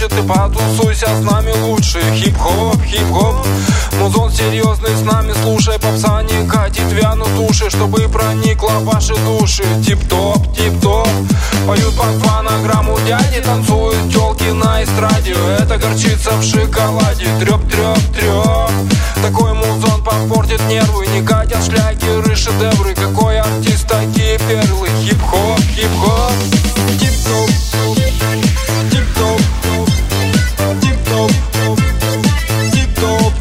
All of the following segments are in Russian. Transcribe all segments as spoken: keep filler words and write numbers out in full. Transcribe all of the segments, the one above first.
значит ты потусуйся с нами лучше. Хип-хоп, хип-хоп, музон серьезный с нами слушай. Попса не катит, вянут уши, чтобы проникла в ваши души. Тип-топ, тип-топ, поют под фонограмму дяди, танцуют тёлки на эстраде. Это горчица в шоколаде. Трёп-трёп-трёп, такой музон попортит нервы. Не катят шлягеры, шедевры. Какой артист, такие перлы. Хип-хоп, хип-хоп, тип-топ, тип-топ, тип-топ, тип-топ,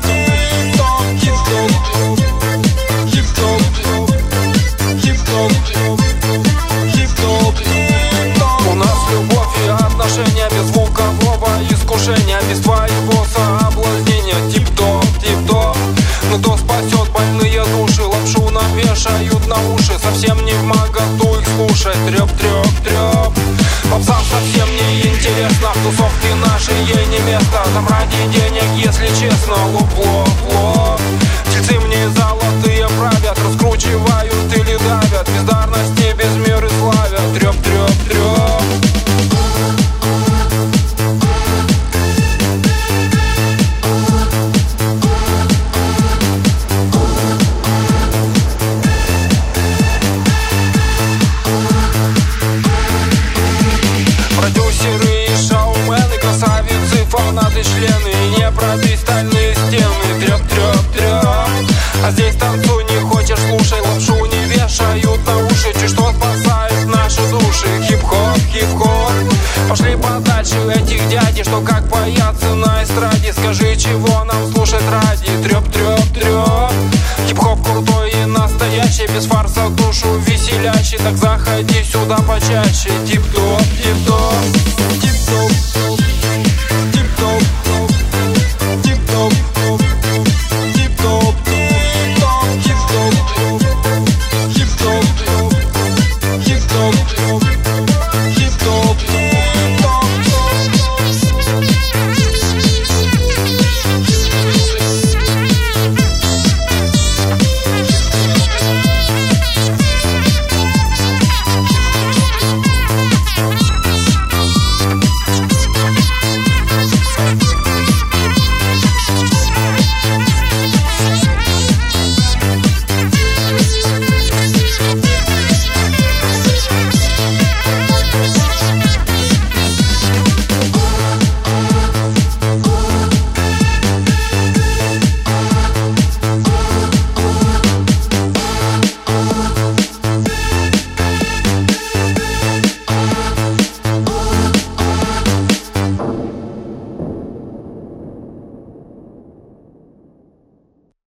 тип-топ, тип-топ, тип-топ, тип-топ, тип-топ. У нас любовь и отношения без звукового искушения, без твоего соблазнения. Тип-топ, тип-топ, но то спасет больные души. Лапшу нам вешают на уши, совсем не в моготу их слушать. Трёп-трёп-трёп, попсам совсем не интересно. В тусовке нашей ей не место. Там ради денег, если честно. Лоп-лоп-лоп, тельцы мне золотые правят, раскручивают или давят. Бездарности без меры славят. Трёп-трёп-трёп. Продюсеры и шоумены, красавицы, фанаты, члены. И не пробить стальные стены. Трёп-трёп-трёп, а здесь танцуй, не хочешь, слушай. Лапшу не вешают на уши, чуть что спасает наши души. Хип-хоп, хип-хоп, пошли подальше этих дядей, что как боятся на эстраде. Скажи, чего нам слушать ради. Трёп-трёп-трёп, хип-хоп крутой и настоящий, без фарса душу веселящий. Так заходи сюда почаще. Тип-топ, тип-топ, тип-топ.